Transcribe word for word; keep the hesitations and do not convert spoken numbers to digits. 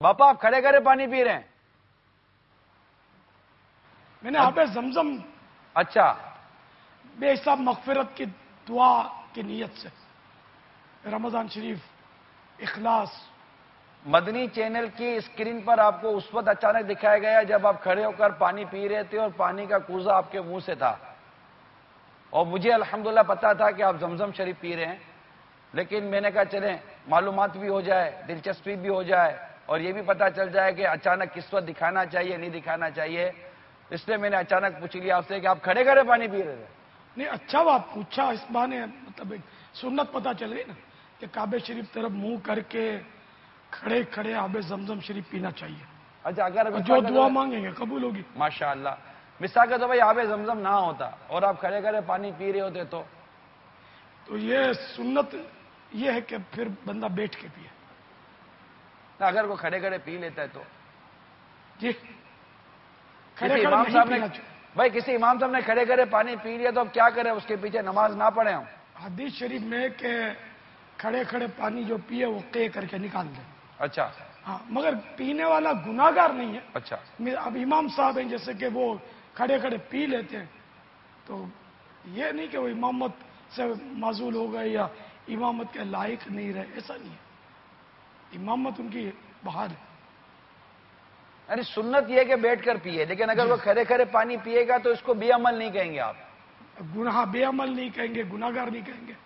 باپا آپ کھڑے کھڑے پانی پی رہے ہیں؟ میں نے آب زمزم اچھا بے حساب مغفرت کی دعا کی نیت سے رمضان شریف اخلاص. مدنی چینل کی اسکرین پر آپ کو اس وقت اچانک دکھایا گیا جب آپ کھڑے ہو کر پانی پی رہے تھے اور پانی کا کوزہ آپ کے منہ سے تھا، اور مجھے الحمدللہ پتا تھا کہ آپ زمزم شریف پی رہے ہیں، لیکن میں نے کہا چلیں معلومات بھی ہو جائے، دلچسپی بھی ہو جائے، اور یہ بھی پتا چل جائے کہ اچانک کس وقت دکھانا چاہیے نہیں دکھانا چاہیے. اس لیے میں نے اچانک پوچھ لیا آپ سے کہ آپ کھڑے کھڑے پانی پی رہے تھے. نہیں اچھا بات پوچھا، اس بہانے مطلب ایک سنت پتہ چل گئی نا کہ کعبے شریف طرف منہ کر کے کھڑے کھڑے آب زمزم شریف پینا چاہیے. اچھا اگر جو دعا مانگیں گے قبول ہوگی. ماشاء اللہ. مثال کے تو بھائی آب زمزم نہ ہوتا اور آپ کھڑے کھڑے پانی پی رہے ہوتے تو تو یہ سنت یہ ہے کہ پھر بندہ بیٹھ کے پیے. اگر وہ کھڑے کھڑے پی لیتا ہے تو جی کسی امام صاحب نے بھائی کسی امام صاحب نے کھڑے کھڑے پانی پی لیا تو اب کیا کریں؟ اس کے پیچھے نماز نہ پڑھیں ہم؟ حدیث شریف میں کہ کھڑے کھڑے پانی جو پیے وہ قے کر کے نکال دیں. اچھا ہاں مگر پینے والا گناہگار نہیں ہے. اچھا اب امام صاحب ہیں جیسے کہ وہ کھڑے کھڑے پی لیتے ہیں تو یہ نہیں کہ وہ امامت سے معزول ہو گئے یا امامت کے لائق نہیں رہے، ایسا نہیں ہے. امامت ان کی بہار ہے. یعنی سنت یہ کہ بیٹھ کر پیے، لیکن اگر وہ کھڑے کھڑے پانی پیے گا تو اس کو بے عمل نہیں کہیں گے آپ؟ گناہ بے عمل نہیں کہیں گے، گناہگار نہیں کہیں گے.